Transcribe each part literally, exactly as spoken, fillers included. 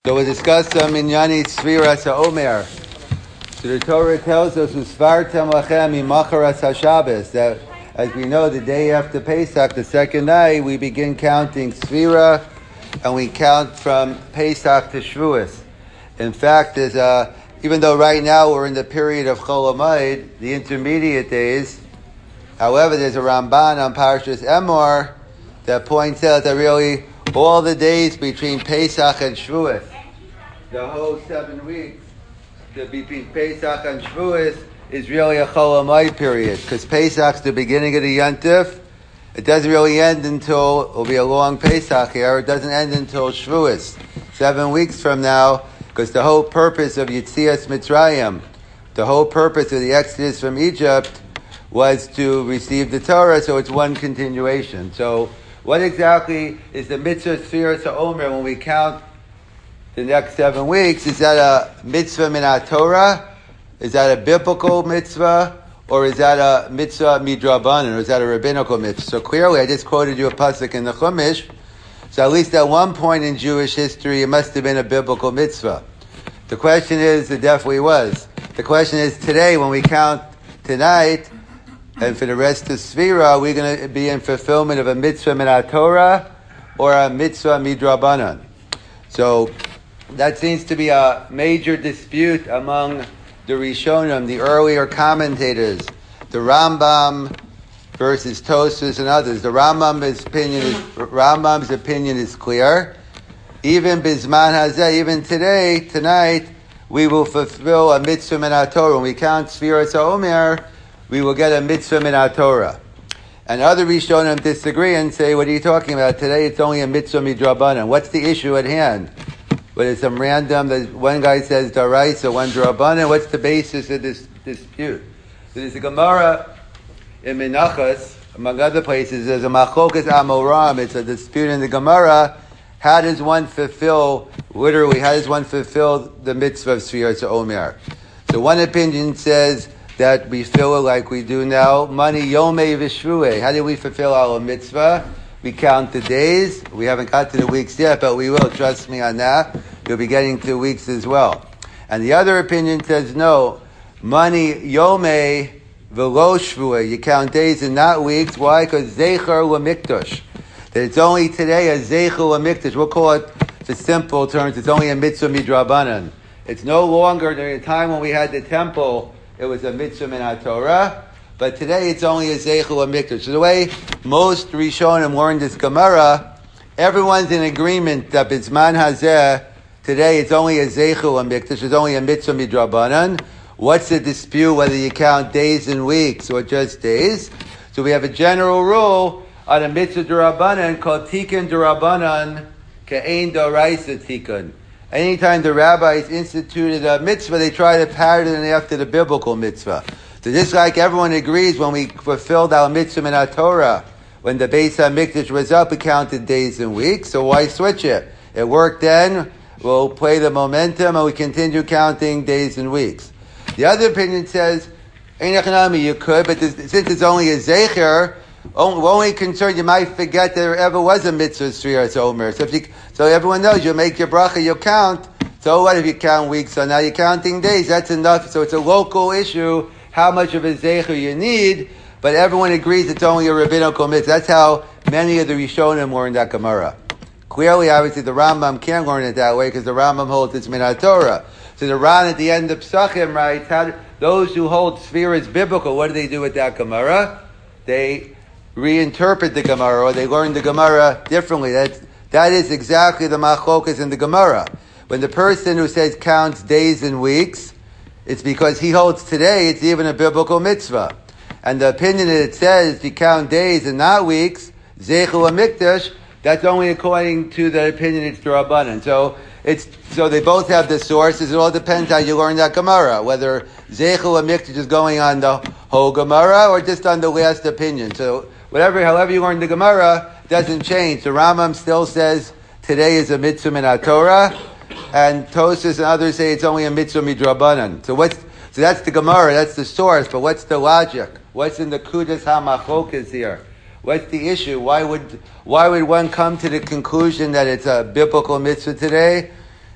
So we discussed some Minyani Sfiras HaOmer. So the Torah tells us, "Usvartem lachem imacharas haShabbos," that as we know, the day after Pesach, the second night, we begin counting Sfira, and we count from Pesach to Shavuos. In fact, there's a, even though right now we're in the period of Chol Hamoed, the intermediate days, however, there's a Ramban on Parshas Emor that points out that really all the days between Pesach and Shavuos, the whole seven weeks, the between Pesach and Shavuos is really a Chol Hamoed period, because Pesach's the beginning of the Yontif. It doesn't really end until, it'll be a long Pesach here, it doesn't end until Shavuos, seven weeks from now, because the whole purpose of Yetzias Mitzrayim, the whole purpose of the Exodus from Egypt was to receive the Torah, so it's one continuation. So what exactly is the mitzvah Sfiras HaOmer when we count the next seven weeks? Is that a mitzvah min Torah? Is that a biblical mitzvah? Or is that a mitzvah midrabanan? Or is that a rabbinical mitzvah? So clearly, I just quoted you a pasuk in the Chumash. So at least at one point in Jewish history, it must have been a biblical mitzvah. The question is, it definitely was. The question is, today, when we count tonight, and for the rest of Sfira, we're going to be in fulfillment of a mitzvah min Torah or a mitzvah midrabanan. So that seems to be a major dispute among the Rishonim, the earlier commentators, the Rambam versus Tosfos and others. The Rambam's opinion is Rambam's opinion is clear. Even Bizman Hazeh, even today, tonight, we will fulfill a mitzvah min Torah. When we count Sfiras HaOmer, we will get a mitzvah min Torah. And other Rishonim disagree and say, what are you talking about? Today it's only a mitzvah midrabanan. What's the issue at hand? But it's some random, one guy says Daraisa, one Drabanan. What's the basis of this dispute? So there's a Gemara in Menachos, among other places, there's a Machokas Amoram. It's a dispute in the Gemara. How does one fulfill, literally, how does one fulfill the mitzvah of Sfiras HaOmer? So one opinion says that we feel it like we do now. Mani Yomei V'Shvuei. How do we fulfill our mitzvah? We count the days. We haven't got to the weeks yet, but we will. Trust me on that. You'll be getting to weeks as well. And the other opinion says no. Mani Yomei V'lo Shvuei. You count days and not weeks. Why? Because Zecher L'Mikdash. That it's only today a Zecher L'Mikdash. We'll call it, for simple terms, it's only a mitzvah midrabanan. It's no longer during the time when we had the temple, it was a mitzvah min Torah. But today it's only a Zeichel HaMikdash. So the way most Rishonim learned this Gemara, everyone's in agreement that Bizman Hazeh, today it's only a Zeichel HaMikdash, it's only a mitzvah midrabanan. What's the dispute whether you count days and weeks or just days? So we have a general rule on a mitzvah d'Rabbanan called Tikkun d'Rabbanan Ka'ein D'Oraisa Tikkun. Anytime the rabbis instituted a mitzvah, they try to pattern it after the biblical mitzvah. So just like everyone agrees when we fulfilled our mitzvah min Torah, when the Beis HaMikdash was up, we counted days and weeks, so why switch it? It worked then, we'll play the momentum, and we continue counting days and weeks. The other opinion says, you could, but this, since it's only a Zecher, we're only concerned you might forget there ever was a mitzvah Sfiras HaOmer. So if you, so everyone knows you'll make your bracha, you'll count. So what if you count weeks? So now you're counting days, that's enough. So it's a local issue, how much of a Zecher you need, but everyone agrees it's only a rabbinical mitzvah. That's how many of the Rishonim learned that Gemara. Clearly, obviously, the Rambam can't learn it that way because the Rambam holds it's min Torah. So the Ran at the end of Psachim writes, how do, those who hold Sfira is biblical, what do they do with that Gemara? They reinterpret the Gemara, or they learn the Gemara differently. That's, that is exactly the Machokas in the Gemara. When the person who says counts days and weeks, it's because he holds today, it's even a biblical mitzvah. And the opinion that it says you count days and not weeks, Zeichel HaMikdash, that's only according to the opinion it's D'Rabbanan. So it's, so they both have the sources. It all depends how you learn that Gemara, whether Zeichel HaMikdash is going on the whole Gemara or just on the last opinion. So whatever, however you learn the Gemara, doesn't change. The Rambam still says today is a mitzvah min Torah, and Tosfos and others say it's only a mitzvah midrabanan. So what's so that's the Gemara, that's the source. But what's the logic? What's in the Kudas HaMachokas here? What's the issue? Why would why would one come to the conclusion that it's a biblical mitzvah today,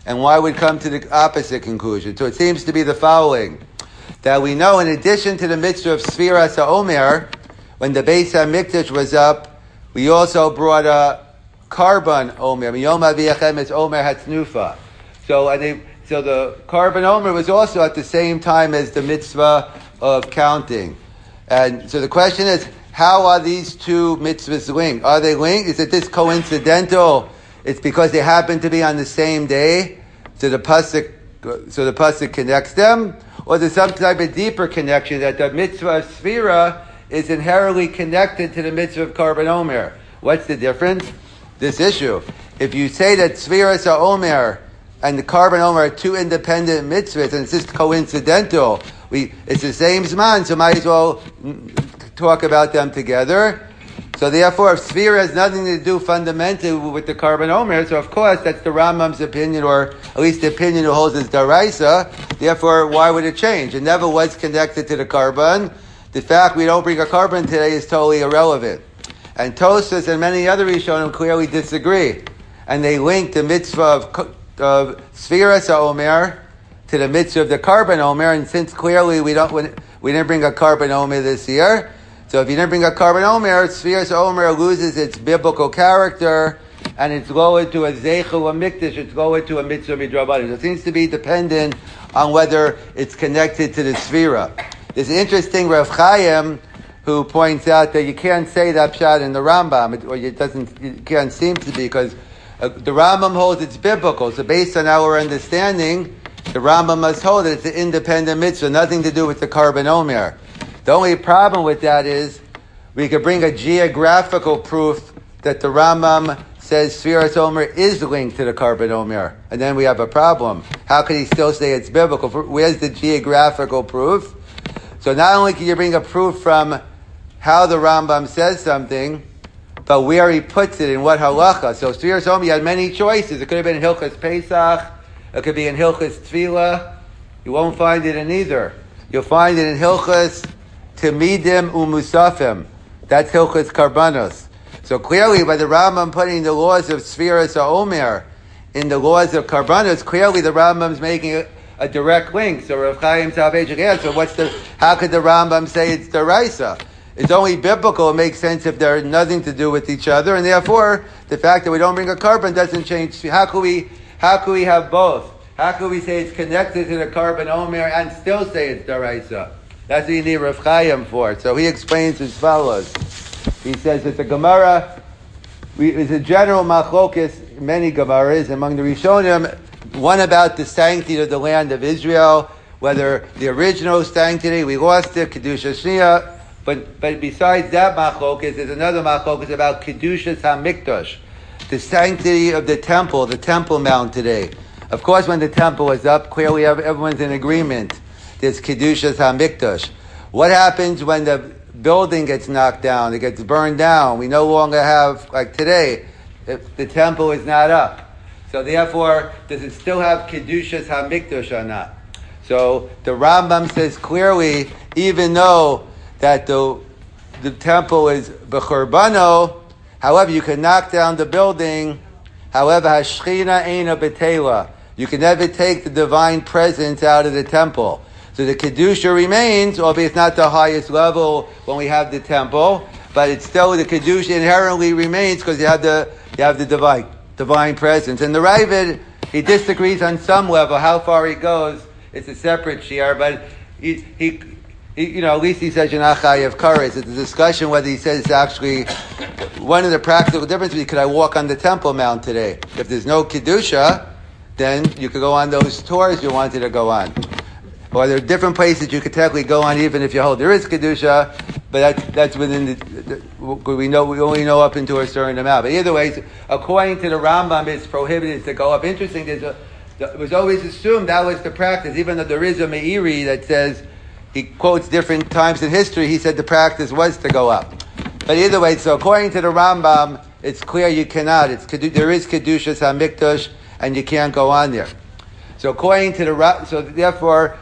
and why would come to the opposite conclusion? So it seems to be the following, that we know in addition to the mitzvah of Sfiras HaOmer, when the Beis HaMikdash was up, we also brought a Karban Omer. Yom HaViyachem is Omer HaTnufa. So, and they, so the Karban Omer was also at the same time as the mitzvah of counting. And so the question is, how are these two mitzvahs linked? Are they linked? Is it this coincidental? It's because they happen to be on the same day, so the pasuk, so the pasuk connects them, or there's some type of deeper connection that the mitzvah of Sfira is inherently connected to the mitzvah of Karban Omer. What's the difference? This issue. If you say that Sfiras HaOmer and the Karban Omer are two independent mitzvahs, and it's just coincidental, we it's the same zman, so might as well talk about them together. So therefore, if Sfira has nothing to do fundamentally with the Karban Omer, so of course that's the Rambam's opinion, or at least the opinion who holds is Daraisa. Therefore, why would it change? It never was connected to the Karban. The fact we don't bring a Karban today is totally irrelevant. And Tosfos and many other Rishonim clearly disagree, and they link the mitzvah of, of Sfiras HaOmer to the mitzvah of the Karban Omer. And since clearly we don't we didn't bring a Karban Omer this year, so if you didn't bring a Karban Omer, Sfiras HaOmer loses its biblical character, and it's lowered to a Zeichel HaMikdash, it's lowered to a mitzvah midrabanan. It seems to be dependent on whether it's connected to the Sfira. There's an interesting Rav Chaim who points out that you can't say that pshat in the Rambam, or it doesn't, it can't seem to be, because uh, the Rambam holds it's biblical. So based on our understanding, the Rambam must hold that it's an independent mitzvah, nothing to do with the Karban Omer. The only problem with that is we could bring a geographical proof that the Rambam says Sfiras Omer is linked to the Karban Omer, and then we have a problem. How could he still say it's biblical? Where's the geographical proof? So not only can you bring a proof from how the Rambam says something, but where he puts it in what halacha. So Sfiras Omer, you had many choices. It could have been in Hilchas Pesach. It could be in Hilchas Tefillah. You won't find it in either. You'll find it in Hilchas Temidim Umusafim. That's Hilchas Karbanos. So clearly, by the Rambam putting the laws of Sfiras HaOmer in the laws of Karbanos, clearly the Rambam's making it a direct link. So Rav Chaim Salvation answer, what's the, how could the Rambam say it's Daraisa? It's only biblical. It makes sense if they're nothing to do with each other, and therefore the fact that we don't bring a Karban doesn't change. How could we, how could we have both? How could we say it's connected to the Karban Omer and still say it's Daraisa? That's what you need Rav Chaim for. So he explains as follows. He says that the Gemara, we, it's a general machlokes, many Gemaras among the Rishonim, one about the sanctity of the land of Israel, whether the original sanctity, we lost it, Kedusha Shnia, but but besides that machlokes, there's another machlokes about Kedushas HaMikdash, the sanctity of the temple, the Temple Mount today. Of course, when the temple is up, clearly everyone's in agreement. There's Kedushas HaMikdash. What happens when the building gets knocked down, it gets burned down? We no longer have, like today, if the temple is not up. So therefore, does it still have Kedushas HaMikdash or not? So the Rambam says clearly, even though that the the temple is b'churbano, however, you can knock down the building, however, hashchina eina betela. You can never take the divine presence out of the temple. So the Kedusha remains, albeit it's not the highest level when we have the temple, but it's still, the Kedusha inherently remains because you have the, you have the divine. divine presence. And the Ravid, he disagrees on some level. How far he goes, it's a separate shiur, but he, he, he you know, at least he says Yanachai of Kares. It's a discussion whether he says it's actually one of the practical differences. Could I walk on the Temple Mount today? If there's no Kedusha, then you could go on those tours you wanted to go on. Or there are different places you could technically go on even if you hold there is Kedusha, but that's, that's within the, the, we know, we only know up into a certain amount. But either way, according to the Rambam, it's prohibited to go up. Interesting, there's a, it was always assumed that was the practice, even though there is a Meiri that says, he quotes different times in history, he said the practice was to go up. But either way, so according to the Rambam, it's clear you cannot. It's there is Kedushas HaMikdash, and you can't go on there. So according to the, so therefore,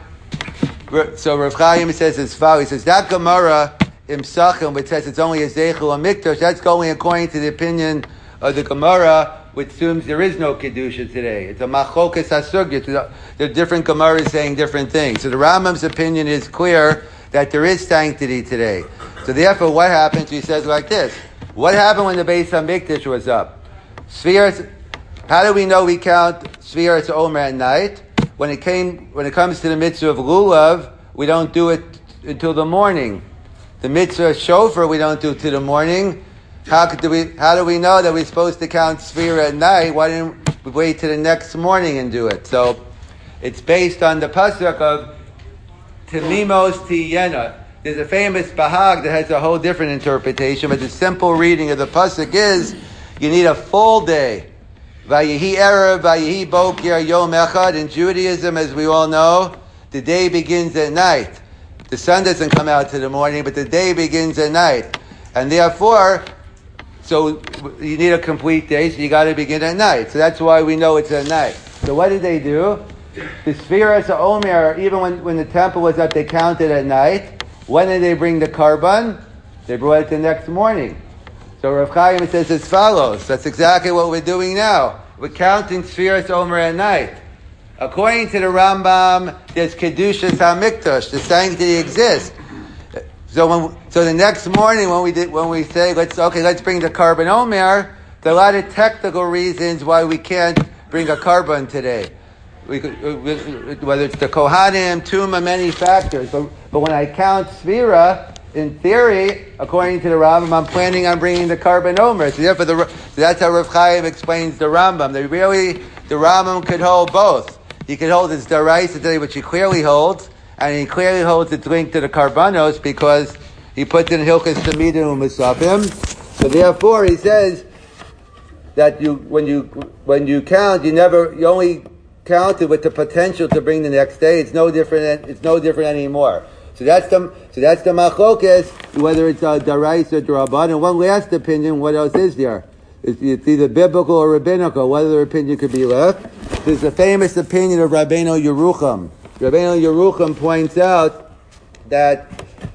so Rav Chaim says as follows. He says that Gemara in Psachim, which says it's only a Zeichel HaMikdash, that's going according to the opinion of the Gemara which assumes there is no Kedusha today. It's a Machokas HaSugya. There are different Gemaras saying different things. So the Rambam's opinion is clear that there is sanctity today. So therefore, what happens? He says like this. What happened when the Beis HaMikdash was up? Spheres, how do we know we count Spheres Omer at night? When it came, when it comes to the mitzvah of Lulav, we don't do it until the morning. The mitzvah of Shofar, we don't do it till the morning. How could do we? How do we know that we're supposed to count Sphira at night? Why didn't we wait till the next morning and do it? So it's based on the pasuk of Temimos Tiyena. There's a famous Bahag that has a whole different interpretation, but the simple reading of the pasuk is you need a full day. Vayehi Erev, Vayehi Boker Yom Echad. In Judaism, as we all know, the day begins at night. The sun doesn't come out till the morning, but the day begins at night, and therefore. So you need a complete day, so you got to begin at night. So that's why we know it's at night. So what did they do? The Sfiras Omer, even when, when the temple was up, they counted at night. When did they bring the Karban? They brought it the next morning. So Rav Chaim says as follows. That's exactly what we're doing now. We're counting Sfiras Omer at night. According to the Rambam, there's Kedushas HaMikdash. The sanctity exists. So when, so the next morning when we did, when we say, let's, okay, let's bring the Karban Omer, there are a lot of technical reasons why we can't bring a Karban today. We could, whether it's the Kohanim, Tuma, many factors. But, but when I count Sphira, in theory, according to the Rambam, I'm planning on bringing the Karban Omer. So therefore, the, so that's how Rav Chaim explains the Rambam. They really, the Rambam could hold both. He could hold his Daraisa today, which he clearly holds, and he clearly holds its link to the Karbanos because he puts in Hilchas Tamidim U'Musafim. So therefore, he says that you, when you when you count, you never you only counted with the potential to bring the next day. It's no different. It's no different anymore. So that's the so that's the Machokes, whether it's a Darais or D'Rabban. And one last opinion. What else is there? It's, it's either biblical or rabbinical. What other opinion could be left? There's a famous opinion of Rabbeinu Yerucham. Rabbeinu Yerucham points out that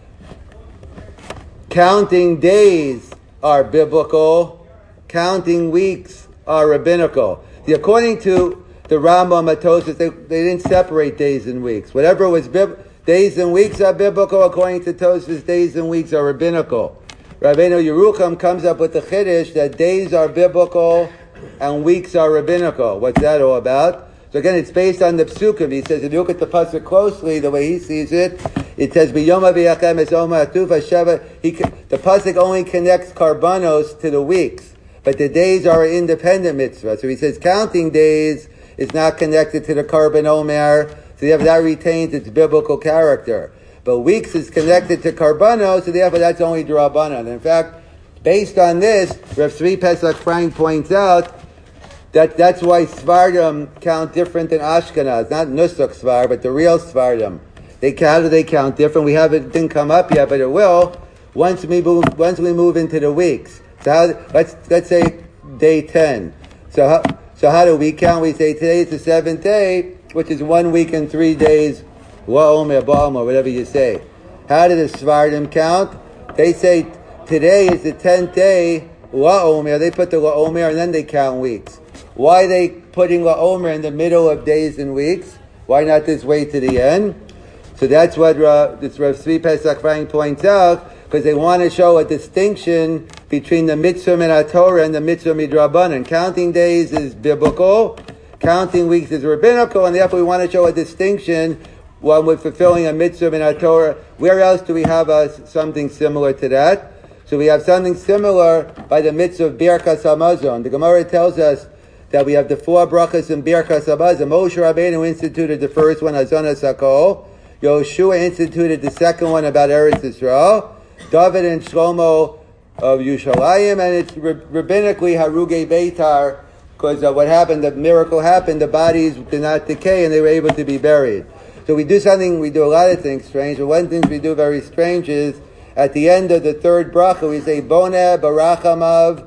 counting days are biblical, counting weeks are rabbinical. The, according to the Rambam Atosis, they, they didn't separate days and weeks. Whatever was bib- days and weeks are biblical, according to Tosfos, days and weeks are rabbinical. Rabbeinu Yerucham comes up with the chiddush that days are biblical and weeks are rabbinical. What's that all about? So again, it's based on the psukim. He says, if you look at the pasuk closely, the way he sees it, it says, "B'yoma v'yachem es oma atufa sheva." He the pasuk only connects karbanos to the weeks, but the days are an independent mitzvah. So he says, counting days is not connected to the karban omer, so therefore that retains its biblical character. But weeks is connected to karbanos, so therefore that's only d'Rabbanan. In fact, based on this, Rav Tzvi Pesach Frank points out That that's why Svardim count different than Ashkenaz, not Nusach Svar, but the real Svardim. They count, they count different. We haven't didn't come up yet, but it will once we move once we move into the weeks. So how, let's let's say day ten. So how so how do we count? We say today is the seventh day, which is one week and three days. Wa'omer, ba'omer, whatever you say. How do the Svardim count? They say today is the tenth day. Wa'omer. They put the Wa'omer and then they count weeks. Why are they putting La'omer in the middle of days and weeks? Why not just wait to the end? So that's what uh, this Rav Tzvi Pesach Frank points out, because they want to show a distinction between the mitzvah min HaTorah and the mitzvah midrabanan. Counting days is biblical, counting weeks is rabbinical, and therefore we want to show a distinction when we're fulfilling a mitzvah min HaTorah. Where else do we have uh, something similar to that? So we have something similar by the mitzvah of Birkas Hamazon. The Gemara tells us that we have the four brachas in Birkas Hamazon. Moshe Rabbeinu instituted the first one, Hazonas HaKol. Yoshua instituted the second one about Eretz Yisrael. David and Shlomo of Yushalayim, and it's rabbinically Haruge Beitar, because uh, what happened, the miracle happened, the bodies did not decay and they were able to be buried. So we do something, we do a lot of things strange, but one thing we do very strange is, at the end of the third bracha, we say, Boneh Barachamav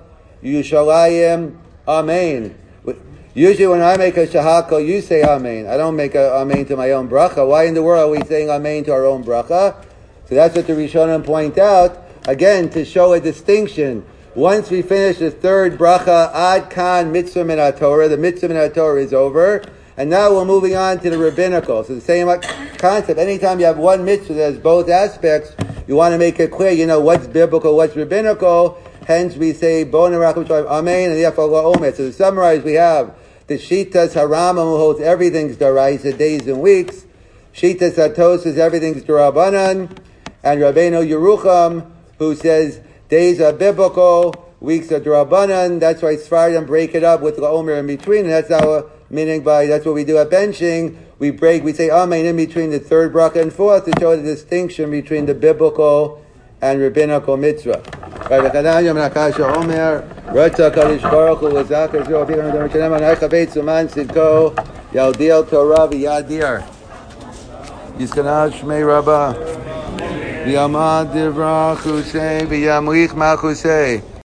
Yushalayim Amen. Usually when I make a shahakal, you say amen. I don't make a amen to my own bracha. Why in the world are we saying amen to our own bracha? So that's what the Rishonim point out, again, to show a distinction. Once we finish the third bracha, Ad Kan Mitzvah Min HaTorah, the Mitzvah Min HaTorah is over, and now we're moving on to the rabbinical. So the same concept. Anytime you have one mitzvah that has both aspects, you want to make it clear, you know, what's biblical, what's rabbinical. Hence we say, Bon Arachim Shalom, Amen, and Yafallah Omer. So to summarize, we have the Shitas Haramam, who holds everything's Daraisa, days and weeks. Shitas Hatos says everything's Darabanan. And Rabbeinu Yerucham, who says days are biblical, weeks are Darabanan. That's why Sfardim break it up with the Omer in between. And that's our meaning by, that's what we do at benching. We break, we say Amen in between the third bracha and fourth to show the distinction between the biblical and rabbinical mitzvah. Right, Omer, Rata Kadosh Baruch Hu L'Zakar Zro Avicham Adonai Shalem Anay Chavei Tzuman Sidko Yaldiel Torah V'Yadir Yiskanah Shmei Rabbah V'Yamad Divrach Husei V'Yamlich Mach Husei